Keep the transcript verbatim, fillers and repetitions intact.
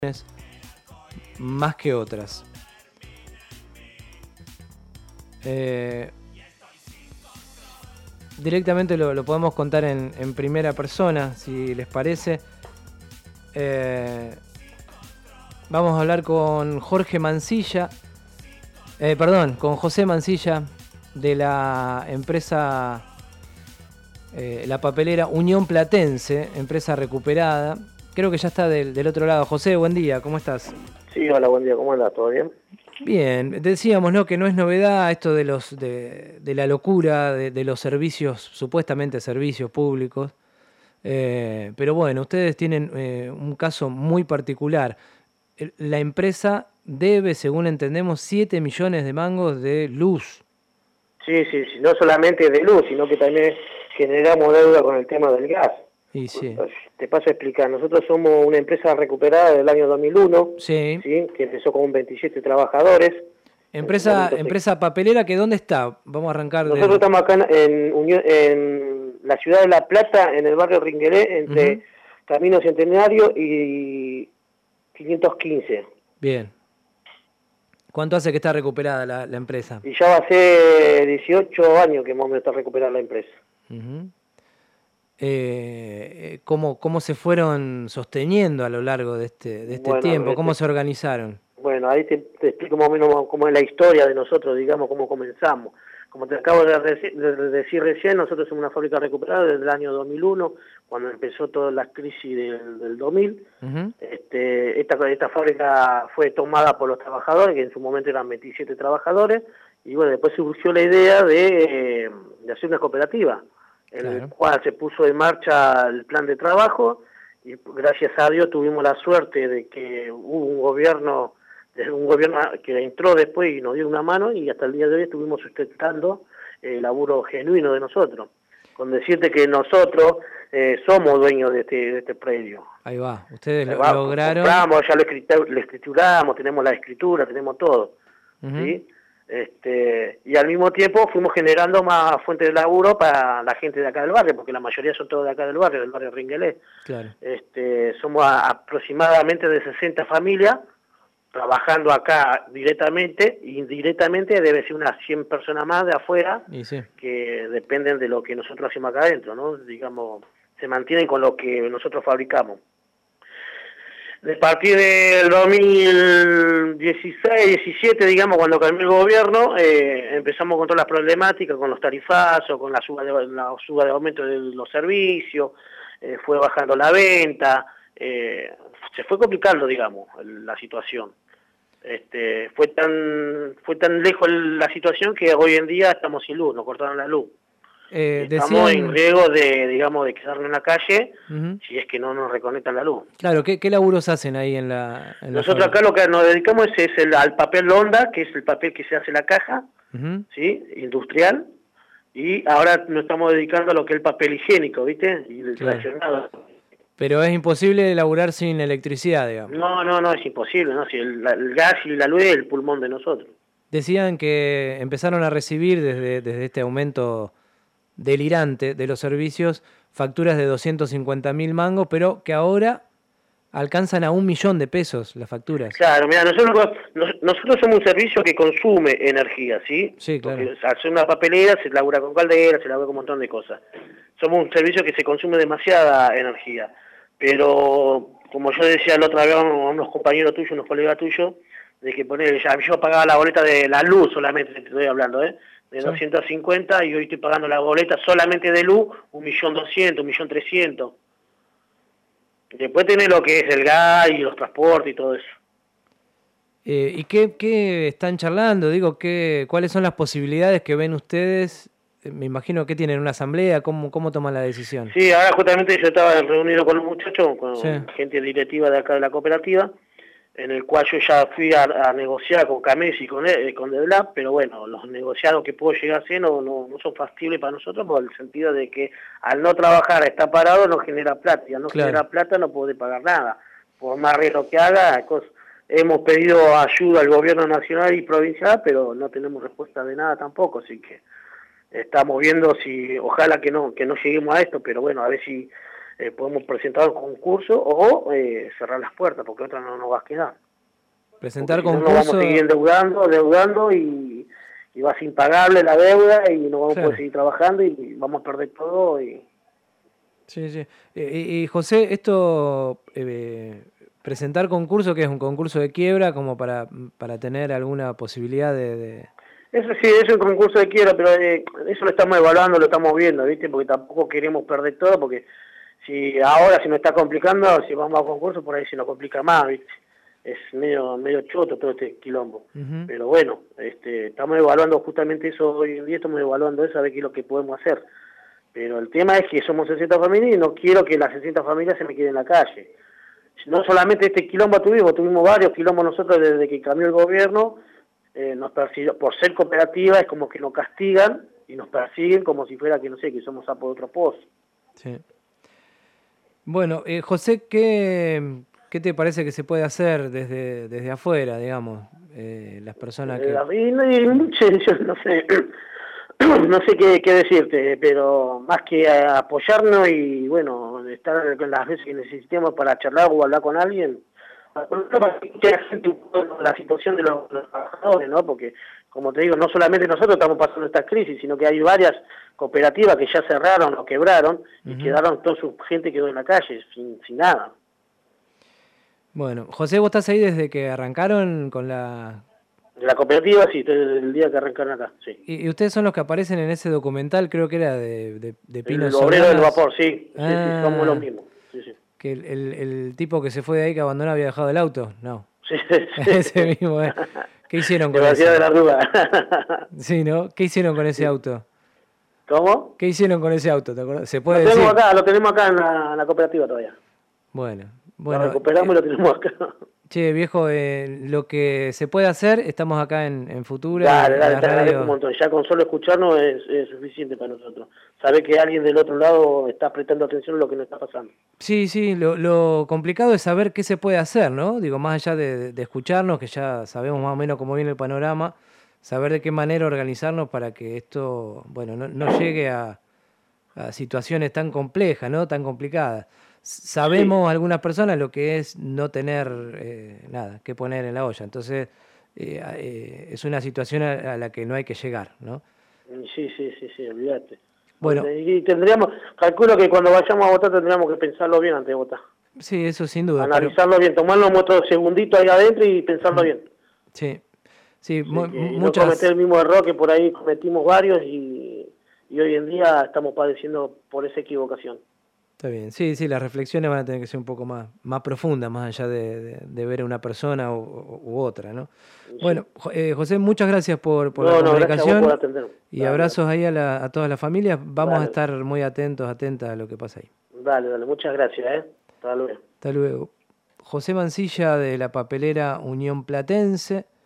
más que otras. Eh, directamente lo, lo podemos contar en, en primera persona, si les parece. Eh, vamos a hablar con Jorge Mancilla, eh, perdón, con José Mancilla de la empresa, eh, la papelera Unión Platense, empresa recuperada. Creo que ya está del, del otro lado. José, buen día, ¿cómo estás? Sí, hola, buen día, ¿cómo andás? ¿Todo bien? Bien, decíamos, ¿no?, que no es novedad esto de los de, de la locura de, de los servicios, supuestamente servicios públicos, eh, pero bueno, ustedes tienen eh, un caso muy particular. La empresa debe, según entendemos, siete millones de mangos de luz. Sí, sí, sí, no solamente de luz, sino que también generamos deuda con el tema del gas. Y sí. Te paso a explicar, nosotros somos una empresa recuperada del año dos mil uno, sí. ¿sí? Que empezó con veintisiete trabajadores. Empresa empresa papelera, ¿que dónde está? Vamos a arrancar. Nosotros de... estamos acá en, Unión, en la ciudad de La Plata, en el barrio Ringueré, entre uh-huh. Camino Centenario y quinientos quince. Bien. ¿Cuánto hace que está recuperada la, la empresa? Y ya va a ser dieciocho años que hemos está recuperada la empresa. Uh-huh. Eh, ¿cómo, ¿Cómo se fueron sosteniendo a lo largo de este, de este bueno, tiempo? ¿Cómo este, se organizaron? Bueno, ahí te, te explico más o menos cómo es la historia de nosotros, digamos, cómo comenzamos. Como te acabo de, reci- de decir recién, nosotros somos una fábrica recuperada desde el año dos mil uno, cuando empezó toda la crisis del, del dos mil. Uh-huh. este, esta, esta fábrica fue tomada por los trabajadores, que en su momento eran veintisiete trabajadores, y bueno, después surgió la idea de, de hacer una cooperativa, en claro. el cual se puso en marcha el plan de trabajo, y gracias a Dios tuvimos la suerte de que hubo un gobierno, un gobierno que entró después y nos dio una mano, y hasta el día de hoy estuvimos sustentando el laburo genuino de nosotros. Con decirte que nosotros eh, somos dueños de este, de este predio. Ahí va, ustedes lo va, lograron. Compramos, ya lo, escritu- lo escrituramos, tenemos la escritura, tenemos todo. Uh-huh. ¿Sí? Este, y al mismo tiempo fuimos generando más fuentes de laburo para la gente de acá del barrio, porque la mayoría son todos de acá del barrio, del barrio Ringuelé. Claro. Este, somos a, aproximadamente de sesenta familias trabajando acá directamente, y indirectamente debe ser unas cien personas más de afuera, sí. que dependen de lo que nosotros hacemos acá adentro, ¿no? Digamos, se mantienen con lo que nosotros fabricamos. De partir del dos mil dieciséis, diecisiete, digamos, cuando cambió el gobierno, eh, empezamos con todas las problemáticas, con los tarifazos, con la suba de, la suba de aumento de los servicios, eh, fue bajando la venta, eh, se fue complicando, digamos, la situación. Este, fue tan fue tan lejos la situación que hoy en día estamos sin luz, nos cortaron la luz. Eh, Estamos decían... en riesgo de, digamos, de quedarnos en la calle, uh-huh. si es que no nos reconectan la luz. Claro, ¿qué, qué laburos hacen ahí en la en Nosotros la acá lo que nos dedicamos es, es el, al papel Londa, que es el papel que se hace en la caja, uh-huh. ¿sí? Industrial, y ahora nos estamos dedicando a lo que es el papel higiénico, ¿viste? Y el claro. traccionado. Pero es imposible laburar sin electricidad, digamos. No, no, no, es imposible, ¿no? Si el, el gas y la luz es el pulmón de nosotros. Decían que empezaron a recibir desde, desde este aumento delirante de los servicios facturas de doscientos cincuenta mil mangos, pero que ahora alcanzan a un millón de pesos las facturas. Claro, mira, nosotros, nosotros somos un servicio que consume energía, ¿sí? Sí, claro. Porque al ser una papelera se labura con caldera, se labura con un montón de cosas. Somos un servicio que se consume demasiada energía. Pero, como yo decía la otra vez a unos compañeros tuyos, unos colegas tuyos, de que poner, ya yo pagaba la boleta de la luz solamente, te estoy hablando, ¿eh? De sí. doscientos cincuenta, y hoy estoy pagando la boleta solamente de luz, un millón doscientos, un millón trescientos. Después tenés lo que es el gas y los transportes y todo eso. Eh, ¿Y qué, qué están charlando? Digo, ¿qué, ¿cuáles son las posibilidades que ven ustedes? Me imagino que tienen una asamblea, ¿cómo, cómo toman la decisión? Sí, ahora justamente yo estaba reunido con los muchachos, con sí. gente directiva de acá de la cooperativa, en el cual yo ya fui a, a negociar con Cames y con, eh, con Deblap, pero bueno, los negociados que puedo llegar a hacer no, no, no son factibles para nosotros, por el sentido de que al no trabajar, estar parado, no genera plata, y al no claro. generar plata no puede pagar nada. Por más riesgo que haga, cosas. Hemos pedido ayuda al gobierno nacional y provincial, pero no tenemos respuesta de nada tampoco, así que estamos viendo si, ojalá que no que no lleguemos a esto, pero bueno, a ver si eh, podemos presentar el concurso o eh, cerrar las puertas, porque otra no nos va a quedar. Presentar porque si concurso... no, nos vamos a seguir endeudando, endeudando y, y va a ser impagable la deuda y no vamos claro. a poder seguir trabajando y vamos a perder todo. Y... Sí, sí. Eh, y, y José, esto, eh, presentar concurso, que es un concurso de quiebra, como para, para tener alguna posibilidad de... de... Eso sí, es un concurso de quiebra, pero eh, eso lo estamos evaluando, lo estamos viendo, ¿viste? Porque tampoco queremos perder todo, porque si ahora se nos está complicando, si vamos a concurso, por ahí se nos complica más, ¿viste? Es medio medio choto todo este quilombo. Uh-huh. Pero bueno, este, estamos evaluando justamente eso hoy en día, estamos evaluando eso, a ver qué es lo que podemos hacer. Pero el tema es que somos sesenta familias y no quiero que las sesenta familias se me queden en la calle. No solamente este quilombo tuvimos, tuvimos varios quilombos nosotros desde que cambió el gobierno, eh, nos persiguió, por ser cooperativa es como que nos castigan y nos persiguen como si fuera que no sé, que somos sapos de otro pozo. Sí. Bueno, eh, José, ¿qué... ¿Qué te parece que se puede hacer desde, desde afuera, digamos, eh, las personas que...? Eh, y no, y mucho, yo no sé, no sé qué, qué decirte, pero más que apoyarnos y, bueno, estar con las veces que necesitemos para charlar o hablar con alguien, la situación de los, los trabajadores, ¿no? Porque, como te digo, no solamente nosotros estamos pasando esta crisis, sino que hay varias cooperativas que ya cerraron o quebraron y uh-huh. quedaron, toda su gente quedó en la calle, sin, sin nada. Bueno, José, ¿vos estás ahí desde que arrancaron con la...? De la cooperativa, sí, desde el día que arrancaron acá, sí. ¿Y, y ustedes son los que aparecen en ese documental, creo que era de, de, de Pino El obrero del vapor, sí, ah, sí, sí, somos los mismos. Sí, sí. Que el, el, el tipo que se fue de ahí, que abandonó, había dejado el auto, no. Sí, sí. Ese mismo, ¿eh? ¿Qué hicieron con eso? De la Rúa. Sí, ¿no? ¿Qué hicieron con ese sí. auto? ¿Cómo? ¿Qué hicieron con ese auto? ¿Te acuerdas? ¿Se puede lo tenemos decir? Acá, lo tenemos acá en la, en la cooperativa todavía. Bueno. Bueno, lo recuperamos eh, y lo tenemos acá. Che, viejo, eh, lo que se puede hacer, estamos acá en, en Futura. Dale, dale, te agradezco un montón. Ya con solo escucharnos es, es suficiente para nosotros. Saber que alguien del otro lado está prestando atención a lo que nos está pasando. Sí, sí, lo, lo complicado es saber qué se puede hacer, ¿no? Digo, más allá de, de escucharnos, que ya sabemos más o menos cómo viene el panorama, saber de qué manera organizarnos para que esto, bueno, no, no llegue a, a situaciones tan complejas, ¿no? Tan complicadas. Sabemos sí. algunas personas lo que es no tener eh, nada que poner en la olla, entonces eh, eh, es una situación a, a la que no hay que llegar, ¿no? Sí, sí, sí, sí, olvídate. Bueno, y tendríamos, calculo que cuando vayamos a votar tendríamos que pensarlo bien antes de votar. Sí, eso sin duda. Analizarlo pero... bien, tomarnos otro segundito ahí adentro y pensarlo bien. Sí, sí, sí mu y muchas... no cometer el mismo error que por ahí cometimos varios y, y hoy en día estamos padeciendo por esa equivocación. Está bien, sí, sí, las reflexiones van a tener que ser un poco más, más profundas, más allá de, de, de ver a una persona u, u otra, ¿no? Sí. Bueno, eh, José, muchas gracias por, por no, la comunicación no, por y dale, abrazos dale. ahí a, la, a todas las familias. Vamos dale. a estar muy atentos, atentas a lo que pasa ahí. Dale, dale, muchas gracias, ¿eh? Hasta luego. Hasta luego. José Mancilla de la papelera Unión Platense.